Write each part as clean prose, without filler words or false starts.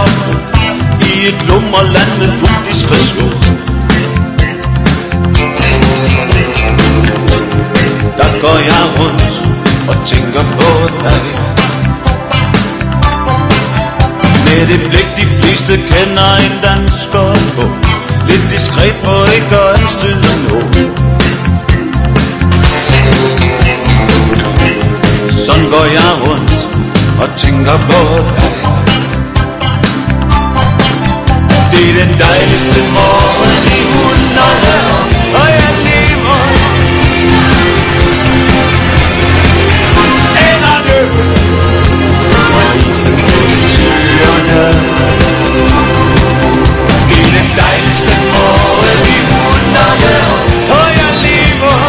i et lummerland med fuld diskretion. Der går jeg rundt og tænker på dig, med det blik de fleste kender en dansker på, lidt diskret for ikke at anstøde nogen. Sådan går jeg rundt og tænker på dig. Det er den dejligste morgen i 100 år, og jeg lever. Enderne og isen på søerne. Det er den dejligste morgen i 100 år, og jeg lever.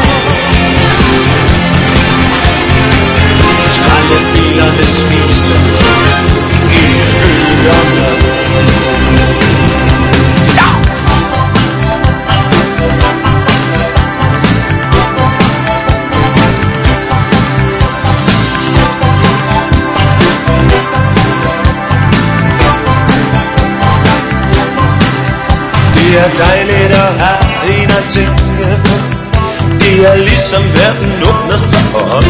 Skraldebilerne spiser i ørerne. Det er dejligt at have en at tænke på. Det er ligesom verden åbner sig op.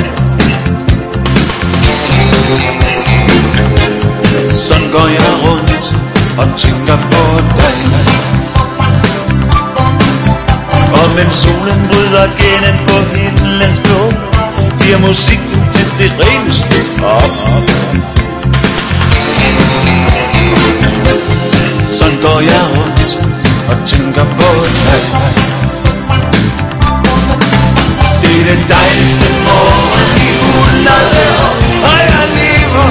Sådan går jeg rundt og tænker på dig. Og mens solen bryder gennem på himlens blå, bliver musikken til det reneste op. Sådan går jeg rundt og tænker på dig. Det er den dejligste morgen i 100 år, og jeg lever.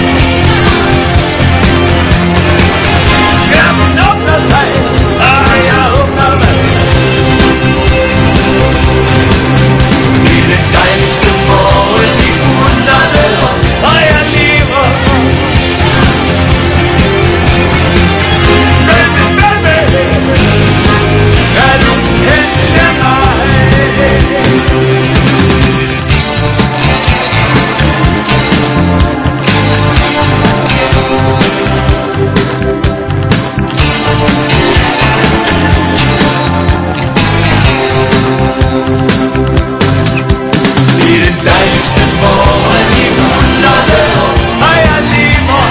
Gammel åbner sig, og jeg åbner mig. Det er den dejligste morgen i 100 år, og jeg lever. Kan du hente mig? Det er den dejligste morgen i 100 år, og jeg lever.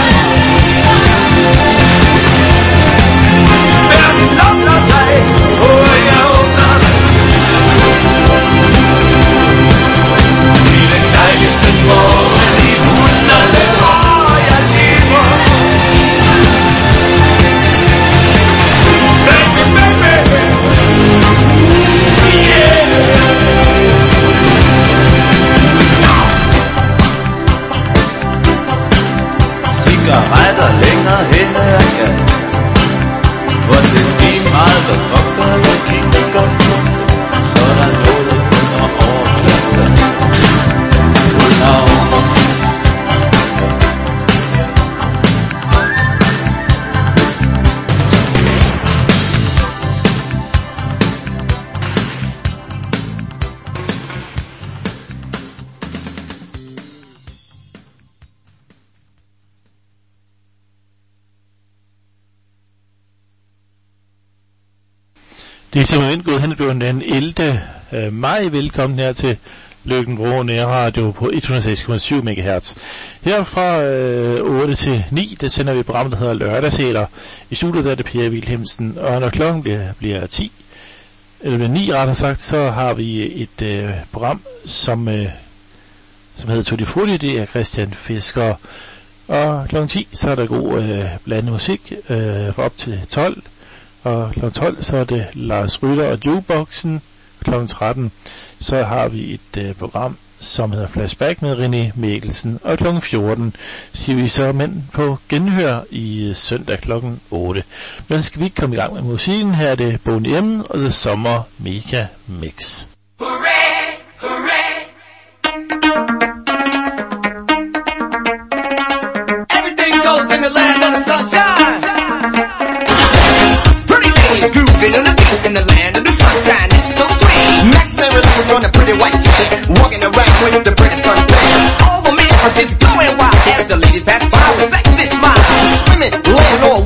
Verden åbner sig, og jeg åbner mig. Det er den dejligste morgen i 100 år, og jeg lever. Baby, baby, yeah. Cigaretter længere hen ad jeg kan, hvor det er lige meget, hvad pokker jeg kigger på. Så er der noget under overfladen. Under overfladen. Det er simpelthen gået hen og den 11. maj. Velkommen her til Løkken-Vrå Nærradio på 106,7 MHz. Her fra 8 til 9, der sender vi et program, der hedder Lørdagsæler. I studiet er det Per Wilhelmsen, og når klokken bliver 10, eller 9 rettere sagt, så har vi et program, som hedder Tutti Frutti. Det er Christian Fisker. Og klokken 10, så er der god blandet musik for op til 12. Og kl. 12, så er det Lars Rytter og Jukeboxen. Kl. 13, så har vi et program, som hedder Flashback med René Mikkelsen. Og kl. 14 siger vi så mænd på genhør i søndag kl. 8. Men skal vi ikke komme i gang med musikken? Her er det Boney M og The Summer Mega Mix. Hooray, hooray. Everything goes in the land of the sunshine. Pretty ladies grooving on the beats in the land of the sunshine. It's so sweet. Max lyrics on a pretty white city, walking around with the pretty sun place. All the men are just going wild as the ladies pass by with sexy smiles, swimming, laying all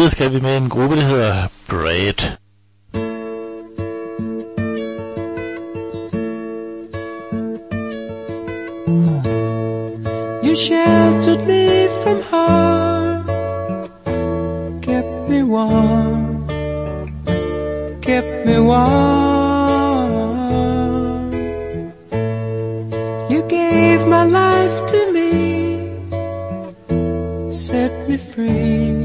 videre skal vi med en gruppe, der hedder Bread. You sheltered me from harm, kept me warm, kept me warm. You gave my life to me, set me free,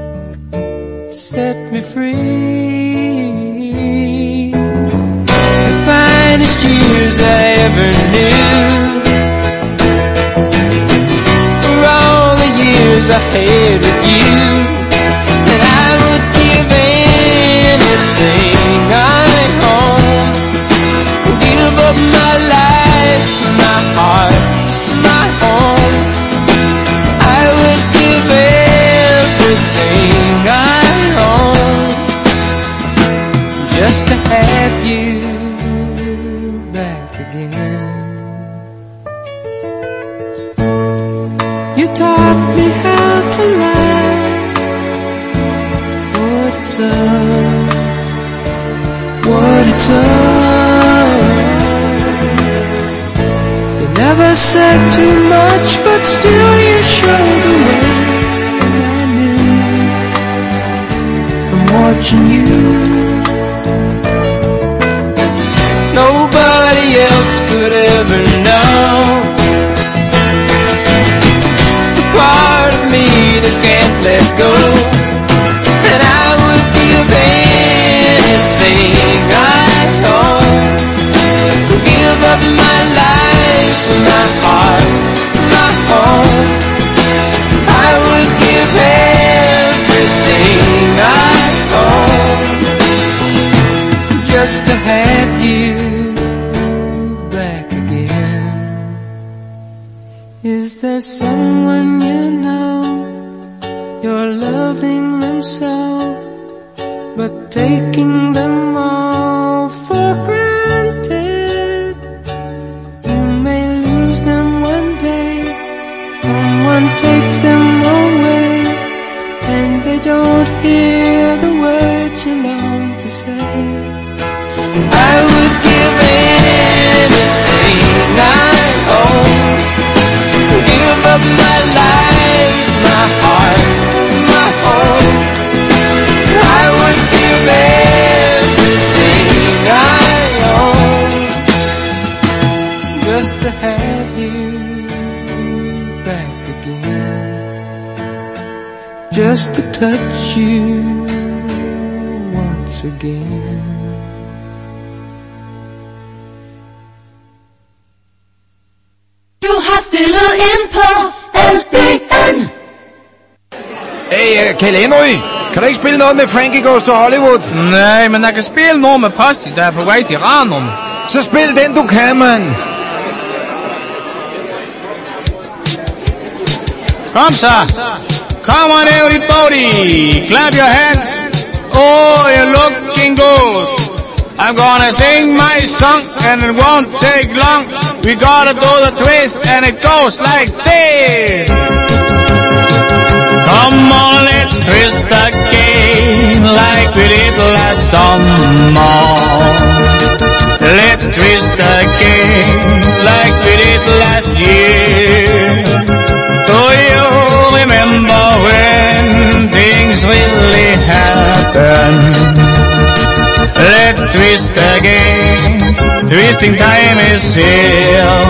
set me free. The finest years I ever knew, I had with you, and I would give anything I own, give up my life, my heart, my home. I would give everything I own just to have you back again. You taught me how to lie, what it's up, what it's up. You never said too much, but still you showed the way. And I knew from watching you, nobody else could ever know part of me that can't let go. And I would give anything I own, give up my life, my heart, my home. I would give everything I own just to have you back again. Is there someone you know, you're loving them so, but taking them all for granted? You may lose them one day, someone takes them away, and they don't hear the words you long to say. I would give anything I own, give up my life, my heart, my home. I would give everything I own just to have you back again, just to touch you once again. Du har stillet ind på LBN. Hey, Kjell Henry, kan du ikke spille noget med Frankie Goes to Hollywood? Nej, men jeg kan spille noget med Posti, der er på vej til Ranum. Så spil den du kan, mand. Kom så. Come on everybody, clap your hands. Oh, you're looking good. I'm gonna sing my song and it won't take long. We gotta do the twist and it goes like this. Come on, let's twist again like we did last summer. Let's twist again like we did last year. Do you remember when things really happened? Let's twist again, twisting time is here.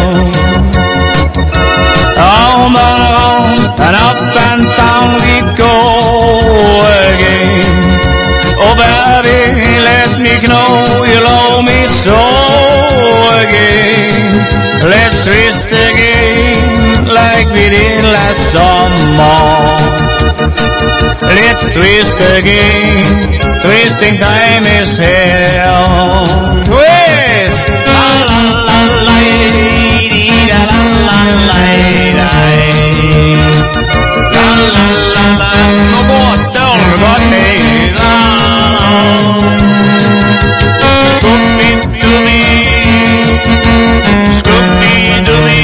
On and on and up and down we go again. Oh baby, let me know you love me so again. Let's twist again like we did last summer. Let's twist again, twisting time is here. Twist! La la la la la la la la la la la. No more, don't go me. Scoop me to me, scoop me to me.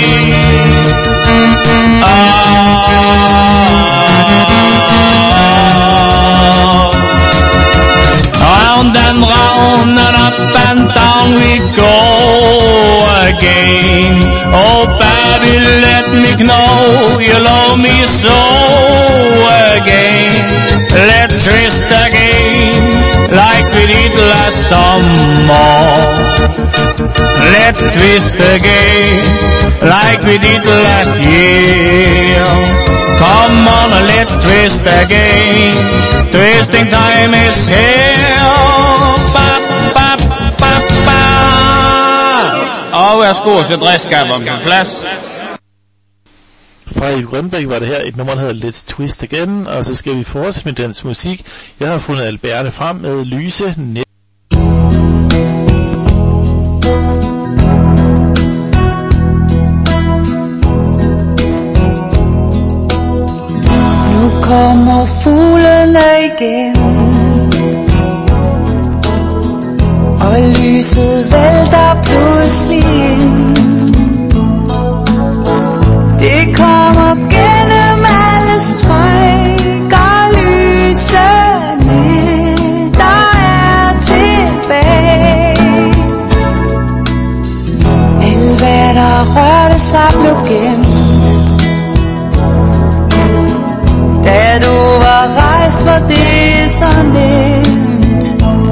so again. Let's twist again, like we did last summer. Let's twist again, like we did last year. Come on, let's twist again. Twisting time is here. Ba, ba, ba, ba. Og værsgo at sætte redskaberne på plads. Fra Yves Grønbæk var det her et nummer, der hedder Let's Twist Again, og så skal vi fortsætte med dansk musik. Jeg har fundet Alberte frem med Lyse Net. Nu kommer fuglene igen, og lyset vælter pludselig ind. Det kommer gennem alle sprækker, lysene, der er tilbage. Alt hvad der rørte sig blev gemt. Da du var rejst, var det så nemt.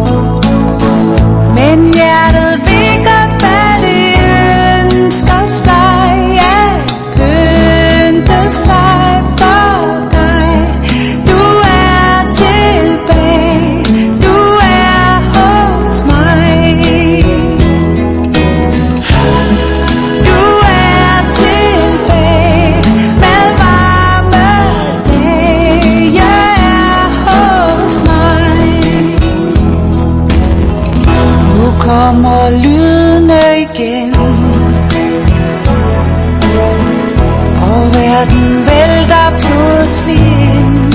Men hjertet vinker, da det ønsker sig at pynte sig for dig. Du er tilbage, du er hos mig. Du er tilbage med varme dage, er hos mig. Nu kommer lydene igen, og verden vælter pludselig ind.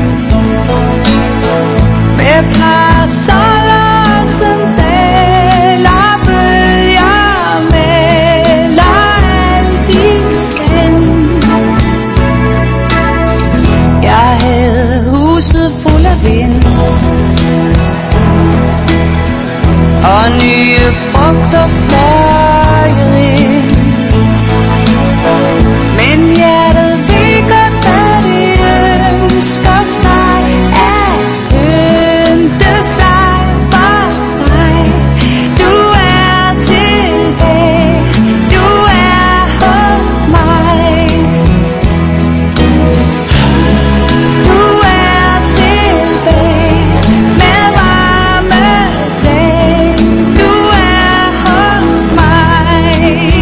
Med parasoller og sandaler, bølger melder alt i sind. Jeg havde huset fuld af vind, og nye frugter fløjet ind. Men hjertet vinker, da det ønsker sig at pynte sig for dig. Du er tilbage, du er hos mig. Du er tilbage med varme dage. Du er hos mig.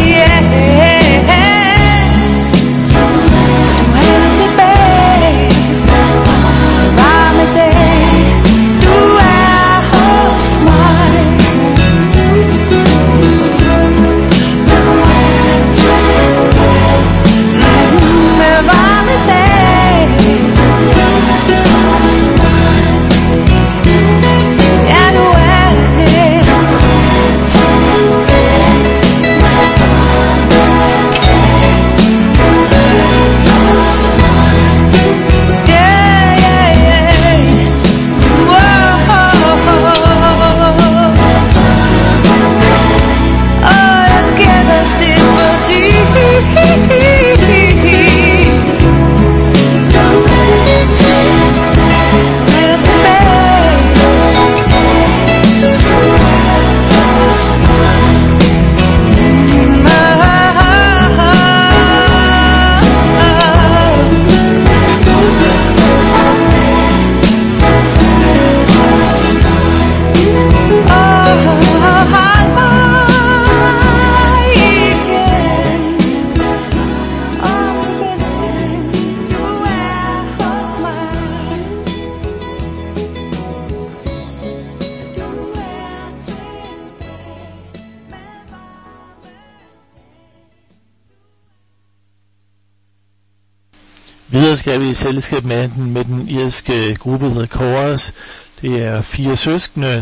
Videre skal vi i selskab med den irske gruppe The Chorus. Det er 4 søskende,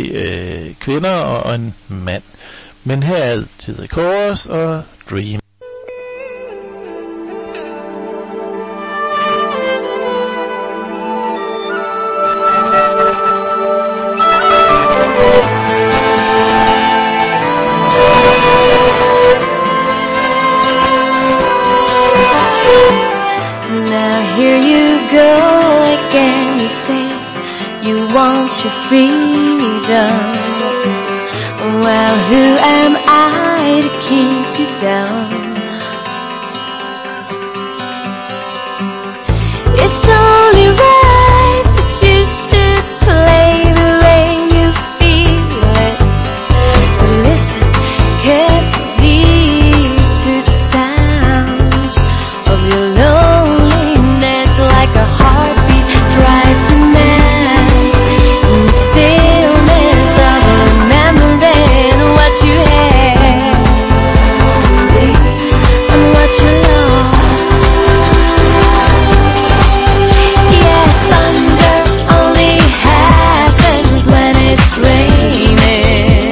3 kvinder og en mand. Men her er til The Chorus og Dream. Now your freedom. Well, who am I to keep you down? It's only right that you should play the way you feel it. But listen carefully to the sound of your loneliness, like a heartbeat drives you mad. In the stillness of remembering what you had and what you lost. Yeah, thunder only happens when it's raining.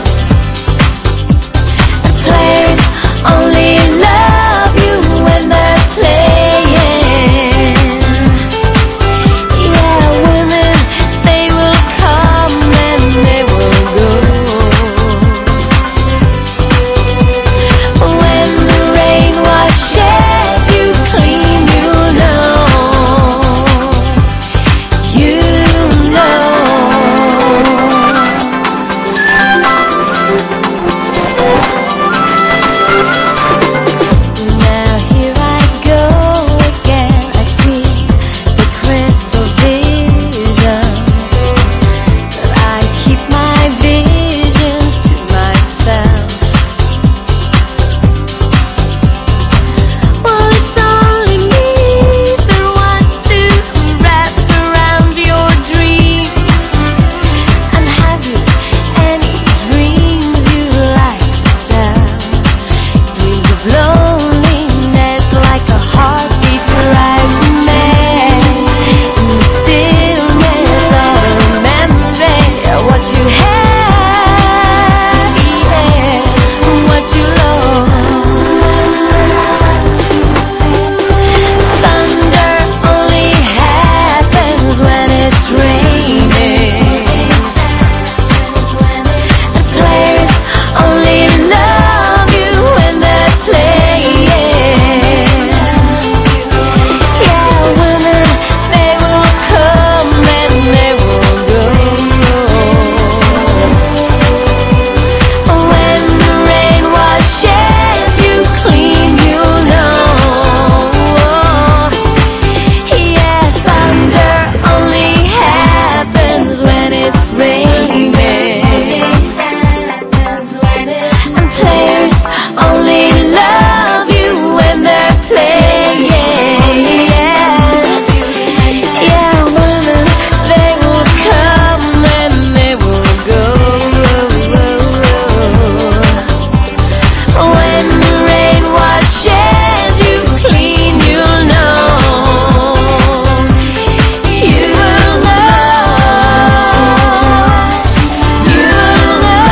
And players only love you when they're playing. Yeah, women, they will come and they will go. When the rain washes you clean, you know. Now here I go again, I see the crystal vision, but I keep my visions to myself. Well, it's only me that wants to wrap around your dreams. And have you any dreams you like to sell? Dreams of loneliness, like a heartbeat drives you mad. In the stillness of remembering what you had, yes, what you lost. Thunder only happens when it's raining. And players only love you when they're playing. Yeah, women, they will come and they will go. When the rain washes you clean, you know. Yeah, thunder only happens when it's raining. And players only love you when they're playing. Yeah, women, they will come and they will go. When the rain washes you clean, you'll know. You'll know. You'll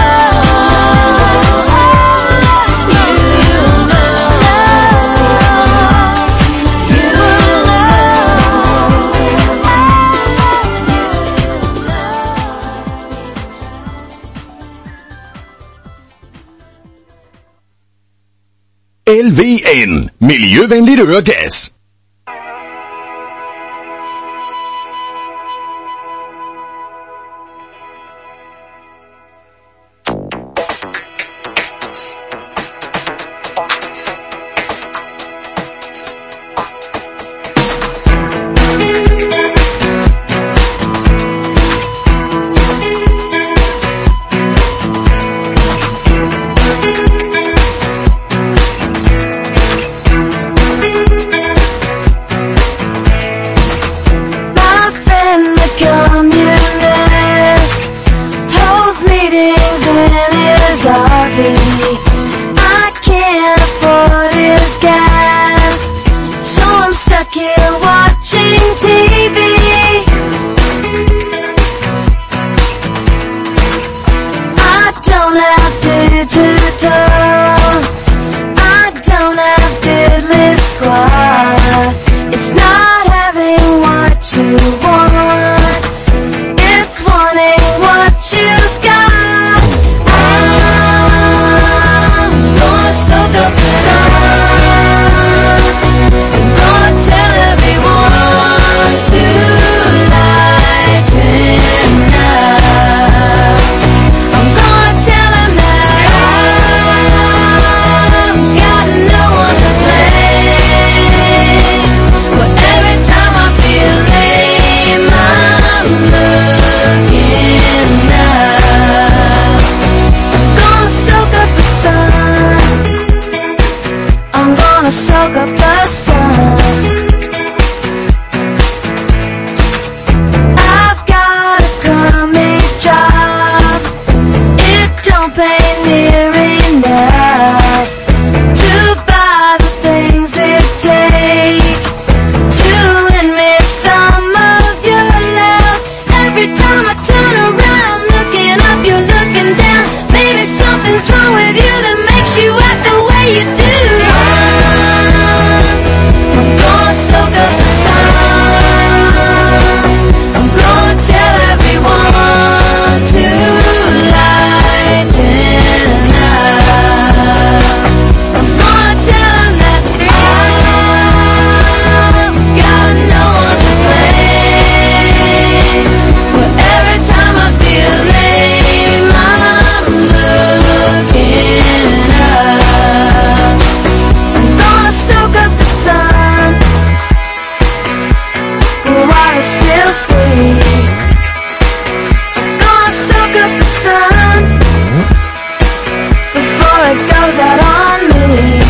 LVN, miljøvenligt øregas. I'm gonna soak up the sun. it goes out on me.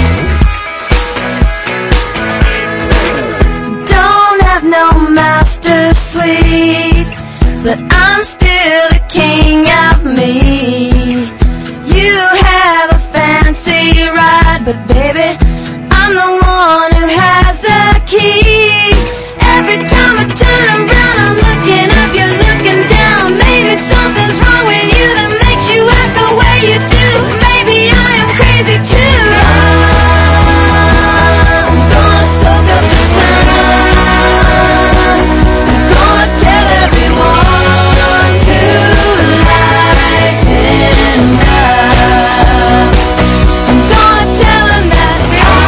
Don't have no master suite, but I'm still the king of me. You have a fancy ride, but baby, I'm the one who has the key. Every time I turn around, I'm looking up, you're looking down. Maybe something's wrong with you that makes you act the way you do. Maybe I am crazy too. I'm gonna soak up the sun. I'm gonna tell everyone to lighten up. I'm gonna tell them that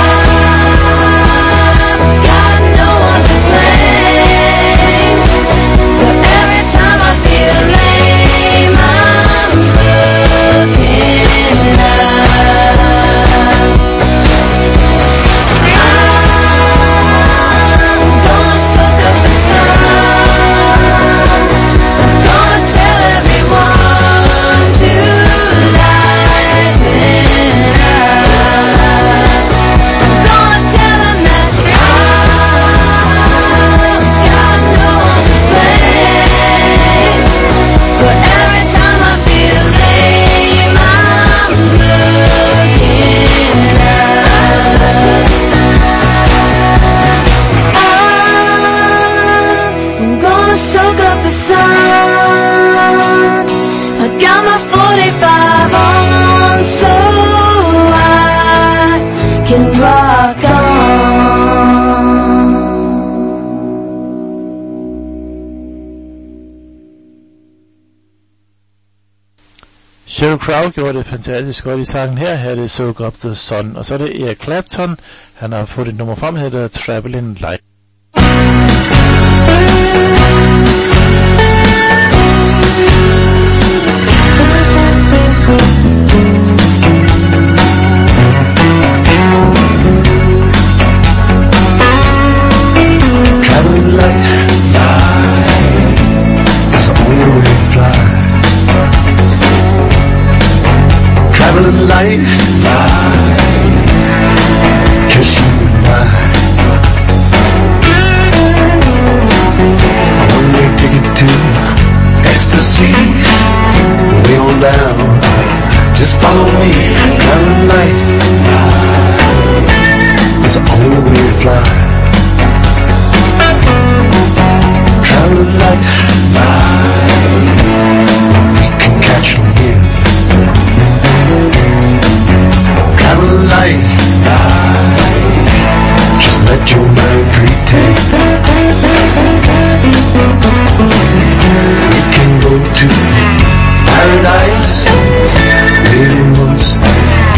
I've got no one to blame. But every time I feel lame, I'm looking up. I'm gonna soak up the sun. I'm gonna tell everyone to lighten up. I'm gonna tell them that I've got no one to blame. But every time I feel lame, I'm looking up. I'm gonna soak up the sun. I got my 45 on, so I can rock on. Sheryl Crow gjorde det fantastisk godt i sangen her. Her er det Soak Up the Sun. Og så er det Eric Clapton. Han har fået et nummer frem, der hedder Traveling Light. Traveling light, that's the only way to fly. Traveling light, just you and I. One-way ticket to ecstasy, way on down. Just follow me. Traveling light, that's the only way to fly. Traveling light, we can catch them here. Traveling light, just let your mind pretend. We can go to paradise, maybe once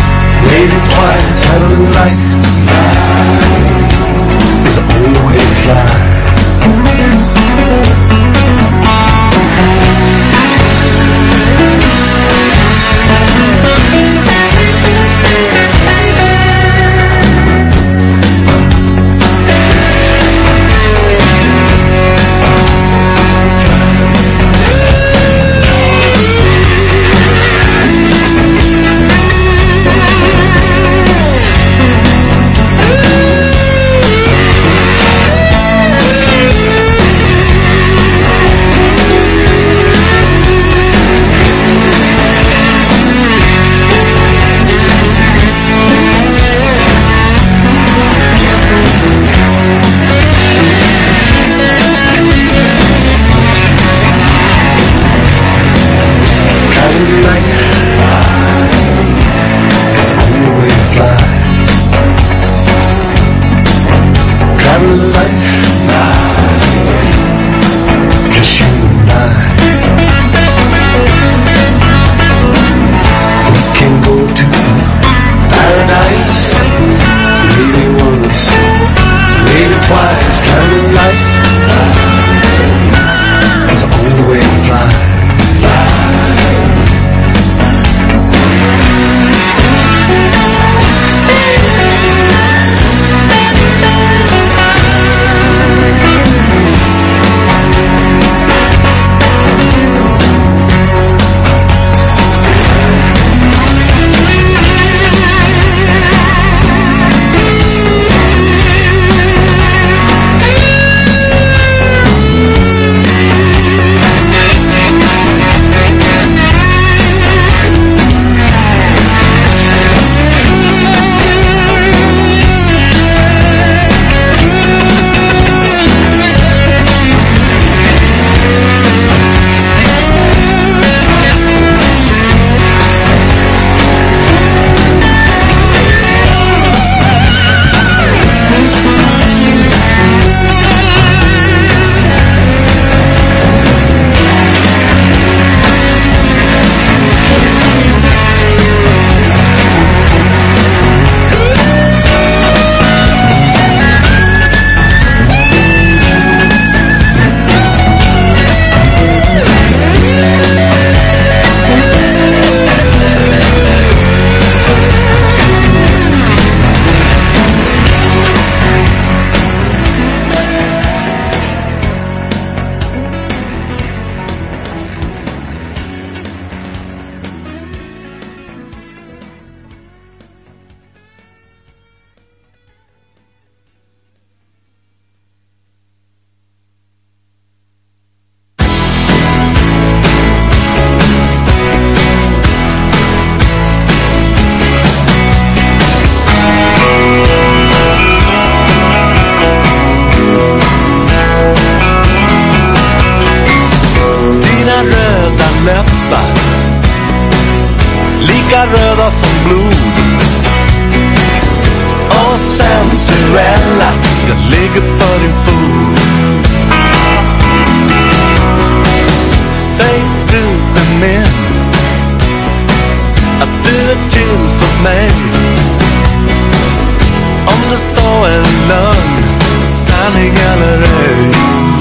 gerne alle dage.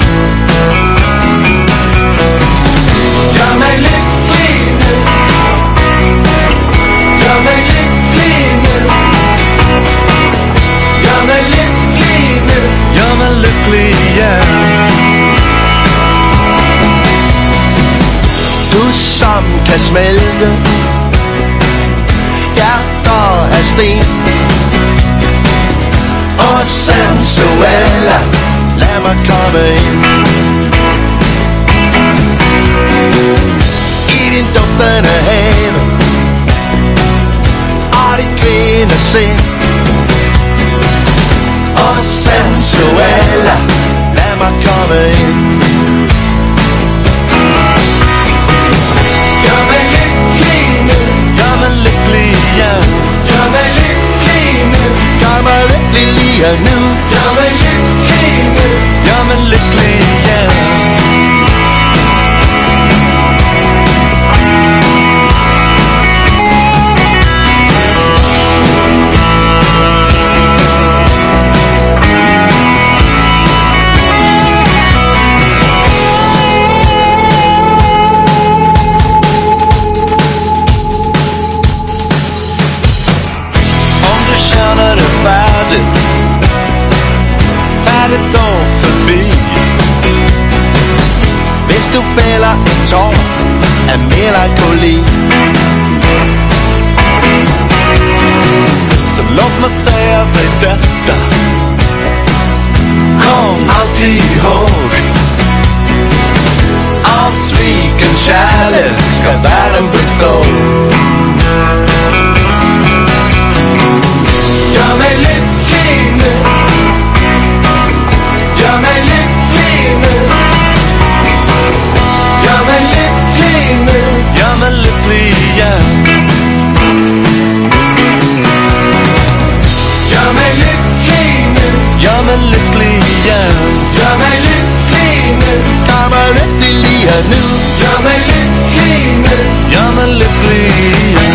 Gør mig lykkelig nu. Gør mig lykkelig nu. Gør mig lykkelig nu. Gør mig lykkelig, ja. Du som kan smelte hjerter af sten og sensuelle, lad mig komme ind i din duftende have og dit kvindesind og sensuelle, lad mig komme ind. Gør mig lykkelig nu. Gør mig lykkelig, ja. Gør mig lykkelig nu. Gør mig lykkelig lige nu. Gør mig lykkelig nu. Gør mig lykkelig, ja. Det dog forbi. Hvis du fælder en tår af melankoli, så luk mig sige ved dette. Kom alltid ihåg, av sviken kärlek ska världen bestå. Gör mig lycklig nu. Gör mig lycklig nu. Gör mig lycklig nu. Gör mig lycklig, ja. Gör mig lycklig nu. Gör mig lycklig, ja. Gör mig lycklig nu. Gör mig lycklig nu. Gör mig lycklig nu. Gör mig lycklig, ja.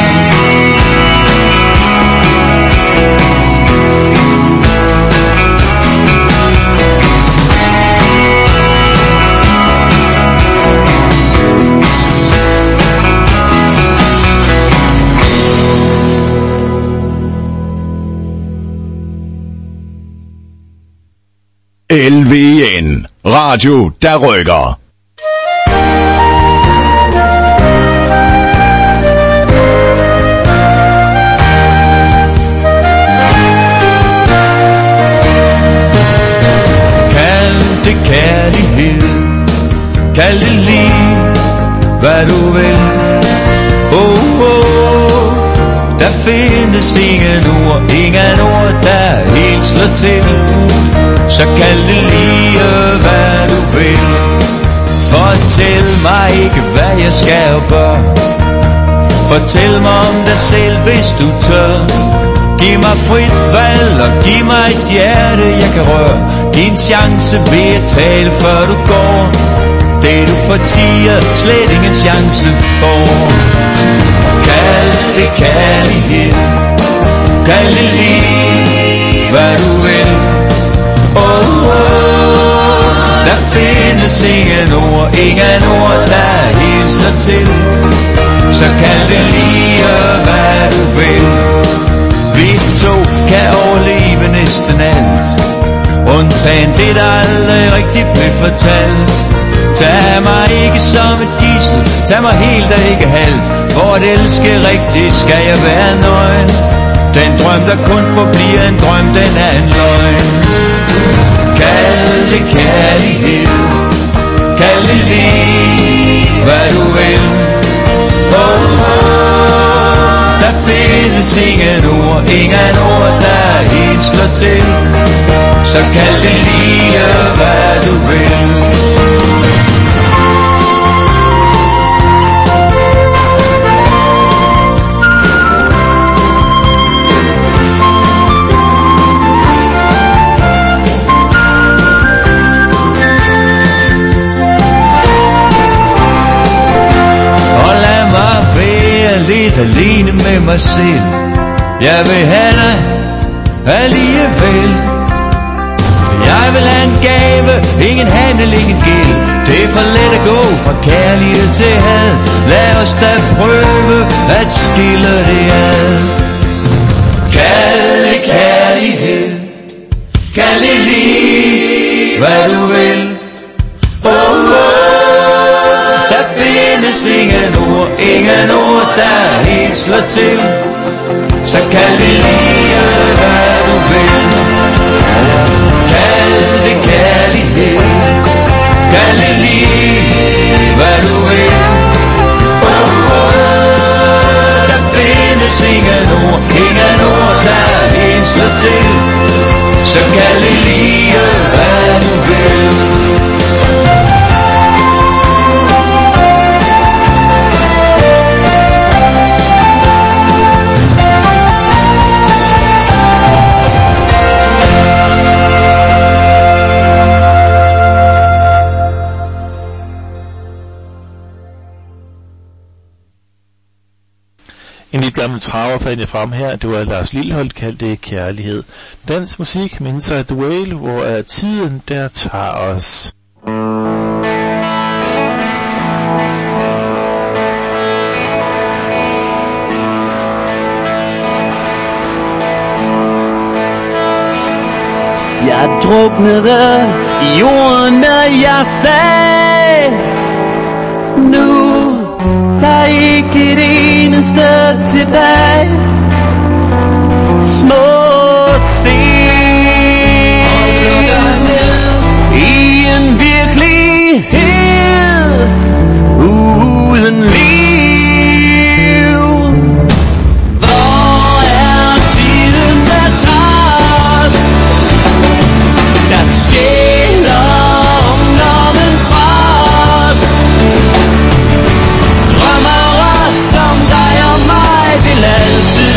LVN. Radio, der rykker. Kald det kærlighed, kald det liv, hvad du vil. Der findes ingen ord, der helt slår til. Så kald det lige, hvad du vil. Fortæl mig ikke, hvad jeg skal og bør. Fortæl mig om dig selv, hvis du tør. Giv mig frit valg og giv mig et hjerte, jeg kan røre. Din chance ved at tale, før du går. Det du fortier, slet ingen chance for. Kald det kærlighed, kald det lige, hvad du vil. Der findes ingen ord, der helt slår til. Så kald det lige, hvad du vil. Vi to kan overleve næsten alt, undtagen det, der aldrig rigtig blev fortalt. Tag mig ikke som et gidsel, tag mig helt og ikke halvt. For at elske rigtigt skal jeg være nøgen. Den drøm, der kun forbliver en drøm, den er en løgn. Kald det kærlighed, kald det lige, hvad du vil. Der findes ingen ord, der helt slår til. Så kald det lige, hvad du vil. Lidt alene med mig selv. Jeg vil have dig alligevel. Jeg vil have en gave, ingen handel, ingen gæld. Det er for let at gå fra kærlighed til had. Lad os da prøve at skille det ad. Kald det kærlighed, kald det lige, hvad du vil. Der findes ingen ord, der helt slår til. Så kald det lige, hvad du vil. Kald det kærlighed, kald det lige, hvad du vil. Der findes ingen ord, der helt slår til. Så kald det lige, hvad du vil. En lidt gammel traver fandt jeg frem her. Det var Lars Lilholt, kaldte det kærlighed. Dansk musik med Inside the Whale, hvor er tiden, der tager os. Jeg druknede i jorden, da jeg sagde nu. Der er ikke et eneste tilbage. Små scene i en virkelighed uden liv. Hvor er tiden, der tager os? Der stjæler ungdommen fra os. Drømmere som dig og mig vil altid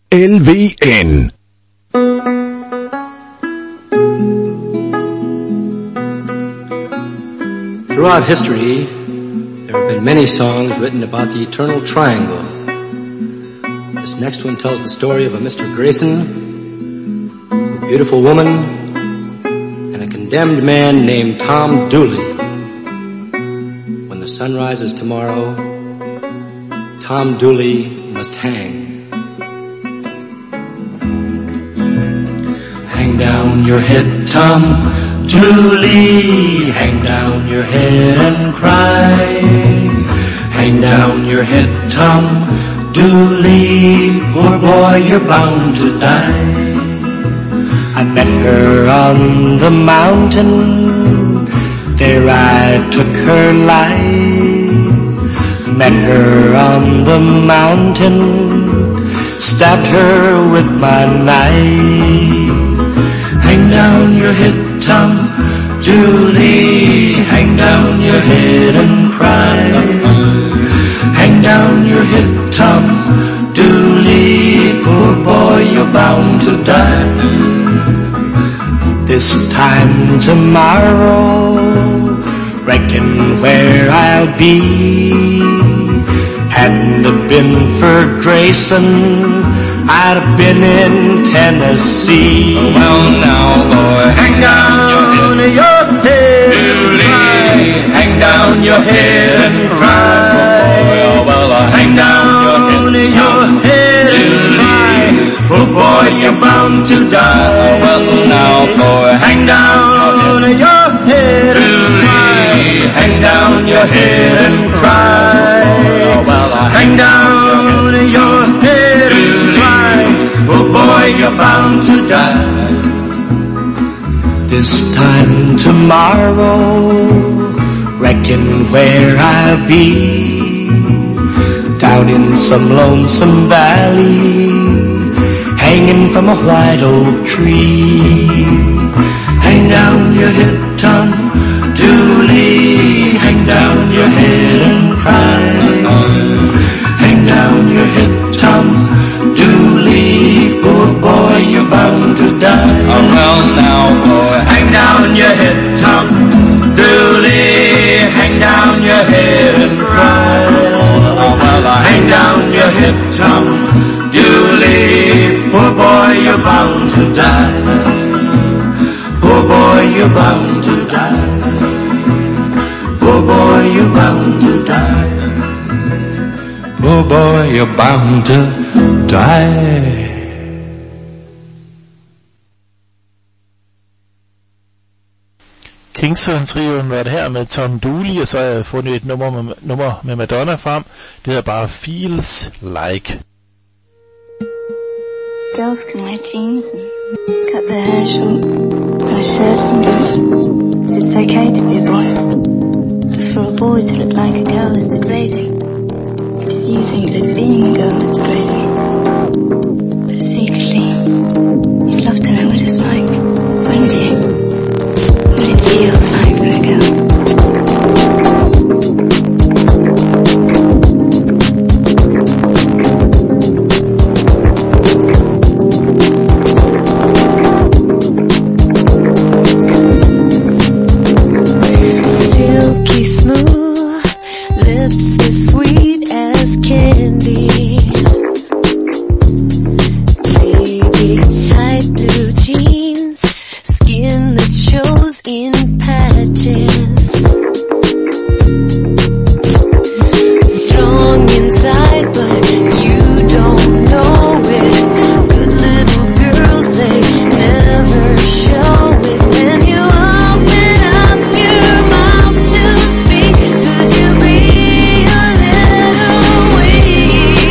LVN. Throughout history, there have been many songs written about the eternal triangle. This next one tells the story of a Mr. Grayson, a beautiful woman, and a condemned man named Tom Dooley. When the sun rises tomorrow, Tom Dooley must hang. Hang down your head, Tom Dooley, hang down your head and cry. Hang down your head, Tom Dooley, poor boy, you're bound to die. I met her on the mountain, there I took her life. Met her on the mountain, stabbed her with my knife. Hang down your head, Tom Dooley, hang down your head and cry. Hang down your head, Tom Dooley, poor boy, you're bound to die. This time tomorrow, reckon where I'll be. Hadn't it been for Grayson, I'd have been in Tennessee. Well now, boy, hang down your head and cry. Hang down your head and cry. Well, hang down your head and cry. Oh boy, you're bound to die. Well now, boy, hang down your head and cry. Hang down your head and cry. Well, hang down your head and cry. Oh boy, you're bound to die. This time tomorrow, reckon where I'll be. Down in some lonesome valley, hanging from a white oak tree. Hang down your head, Tom Dooley, hang down your head and cry. Hang down your head, Tom Dooley, poor boy, you're bound to die. Oh well now, boy, hang down your head, Tom Dooley, hang down your head and cry. Hang down your head, Tom Dooley, poor boy, you're bound to die. Poor boy, you're bound to die. Poor boy, you're bound to die. Poor boy, you're bound to die. Kingston-trioen var det her med Tom Dooley, og så har jeg fundet et nummer med Madonna frem. Det hedder bare Feels Like. Girls can wear jeans and cut their hair short, wear shirts and boots. It's okay to be a boy, but for a boy to look like a girl is degrading, because you think that being a girl is degrading. But secretly, you'd love to know what it's like, wouldn't you? What it feels like for a girl. Silky smooth, lips as sweet as candy. Baby tight blue jeans, skin that shows in patches. Strong inside, but you don't know it. Good little girls, they never show it. When you open up your mouth to speak, could you be a little weak?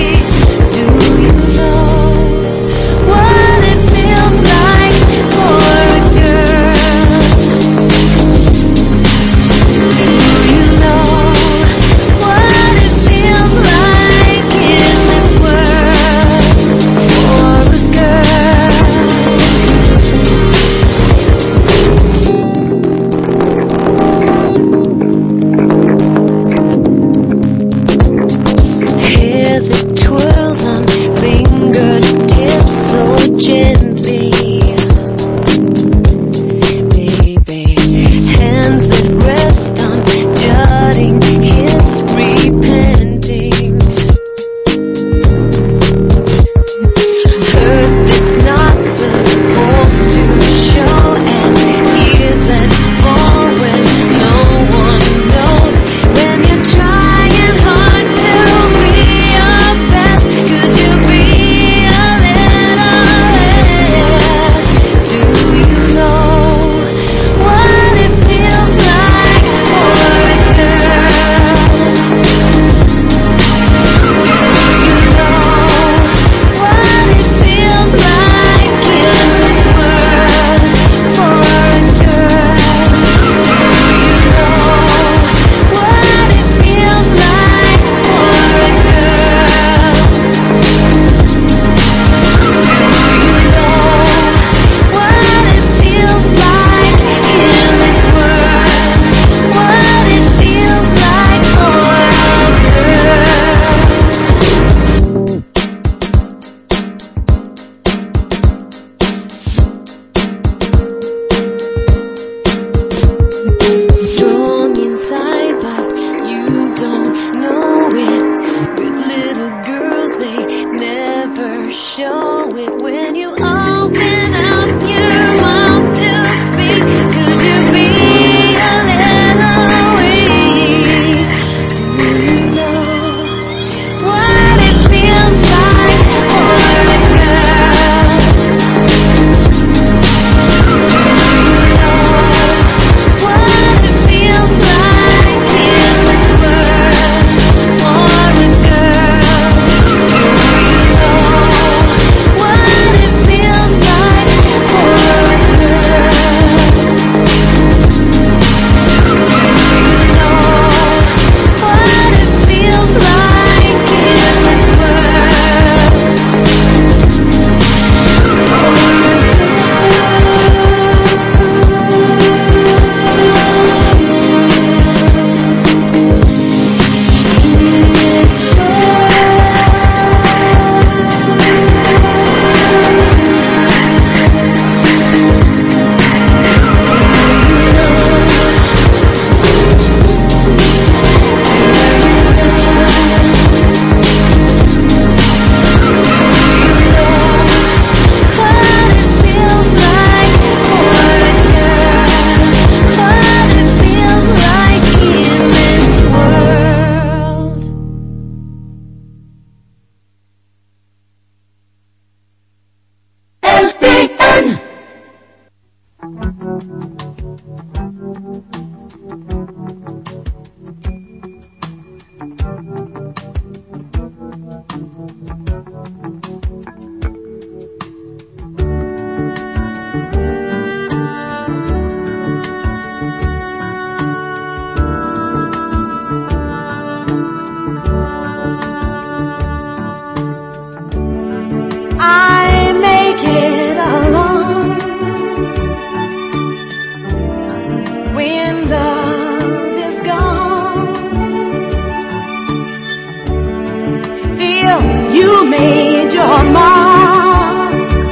made your mark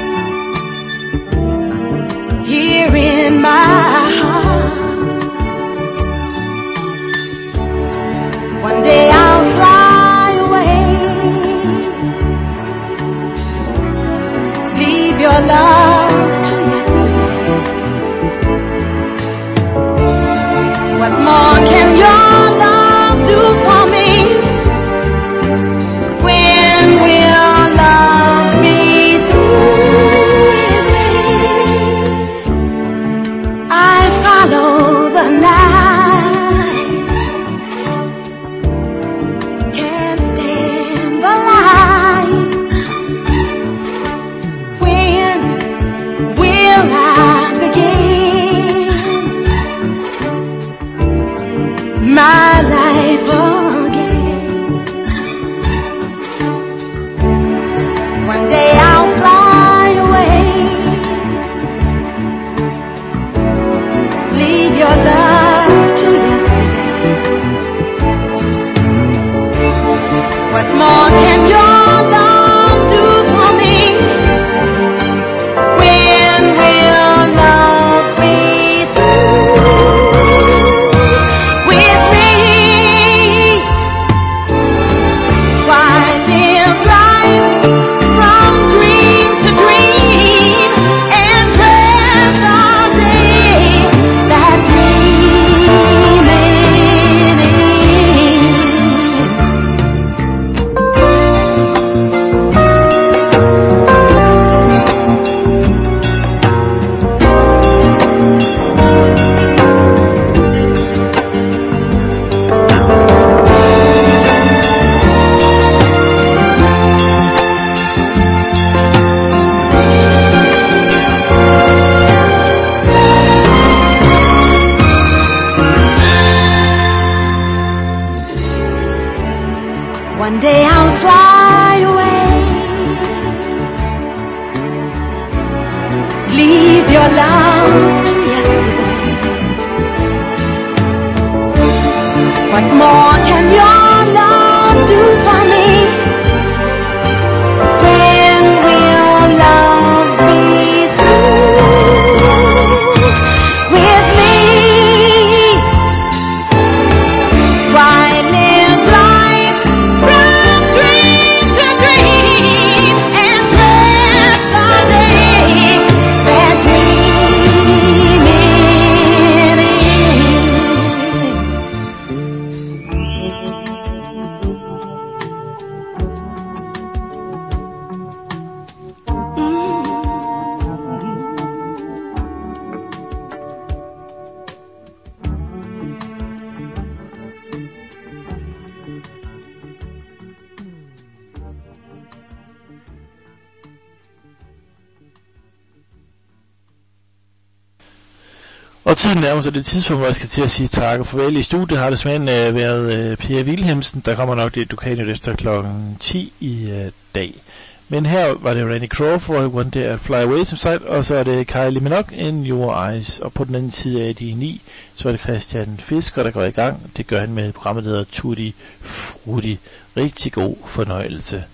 here in my heart. One day I'll fly away, leave your love to yesterday. What more can your love do for me? When will love be through with me? I follow the night, can't stand the light. When will I begin my life again? One day I'll fly away, leave your love to yesterday. What more can your love do for me? When will love be through with me? Why live life from dream to dream and dread the day that dreaming ends? One day I'll fly away, leave your love to yesterday. What more can your love do for me? When will love be through with me? Why live life from dream to dream and dread the day that dreaming ends? Og tiden nærmer sig det tidspunkt, hvor jeg skal til at sige tak og farvel. I studiet har det simpelthen været Per Wilhelmsen. Der kommer nok det Dukanet efter klokken 10 i dag. Men her var det Randy Crawford, One Day I'll Fly Away, som sagt, og så er det Kylie Minogue in Your Eyes. Og på den anden side af de 9, så er det Christian Fisker, der går i gang. Det gør han med programmet, der hedder Tutti Frutti. Rigtig god fornøjelse.